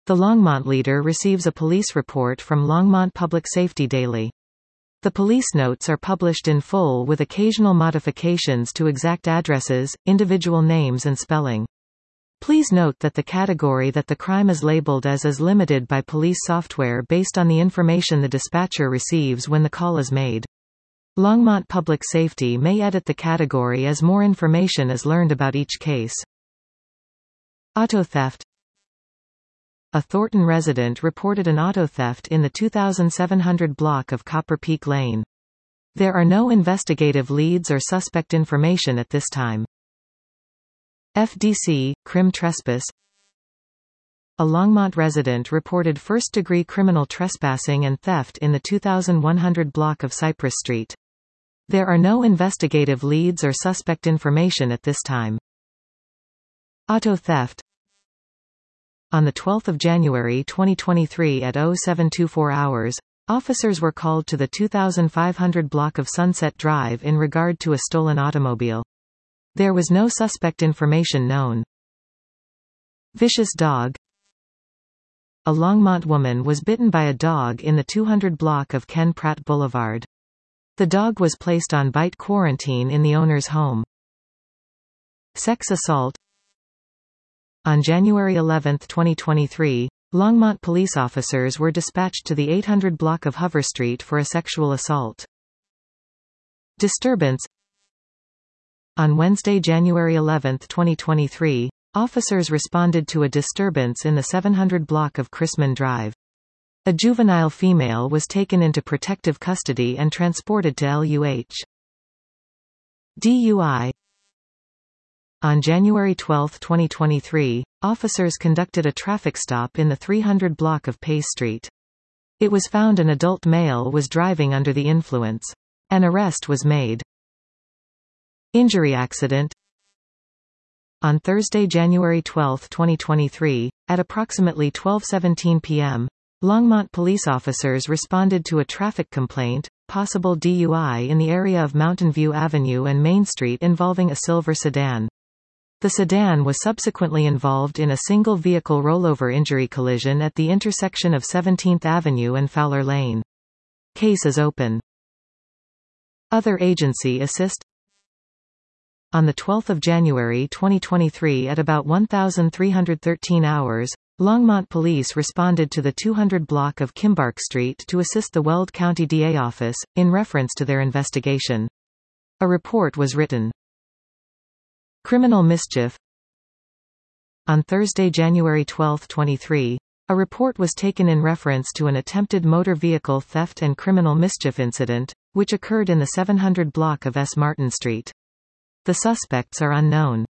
The Longmont leader receives a police report from Longmont Public Safety Daily. The police notes are published in full with occasional modifications to exact addresses, individual names and spelling. Please note that the category that the crime is labeled as is limited by police software based on the information the dispatcher receives when the call is made. Longmont Public Safety may edit the category as more information is learned about each case. Auto theft. A Thornton resident reported an auto theft in the 2700 block of Copper Peak Lane. There are no investigative leads or suspect information at this time. FDC, crim trespass. A Longmont resident reported first-degree criminal trespassing and theft in the 2100 block of Cypress Street. There are no investigative leads or suspect information at this time. Auto theft. On 12 January 2023 at 0724 hours, officers were called to the 2500 block of Sunset Drive in regard to a stolen automobile. There was no suspect information known. Vicious dog. A Longmont woman was bitten by a dog in the 200 block of Ken Pratt Boulevard. The dog was placed on bite quarantine in the owner's home. Sex assault. On January 11, 2023, Longmont police officers were dispatched to the 800 block of Hover Street for a sexual assault. Disturbance. On Wednesday, January 11, 2023, officers responded to a disturbance in the 700 block of Chrisman Drive. A juvenile female was taken into protective custody and transported to LUH. DUI. On January 12, 2023, officers conducted a traffic stop in the 300 block of Pace Street. It was found an adult male was driving under the influence. An arrest was made. Injury accident. On Thursday, January 12, 2023, at approximately 12:17 p.m., Longmont police officers responded to a traffic complaint, possible DUI in the area of Mountain View Avenue and Main Street involving a silver sedan. The sedan was subsequently involved in a single-vehicle rollover injury collision at the intersection of 17th Avenue and Fowler Lane. Case is open. Other agency assist. On 12 January 2023 at about 1313 hours, Longmont police responded to the 200 block of Kimbark Street to assist the Weld County DA office, in reference to their investigation. A report was written. Criminal mischief. On Thursday, January 12, 2023, a report was taken in reference to an attempted motor vehicle theft and criminal mischief incident, which occurred in the 700 block of S. Martin Street. The suspects are unknown.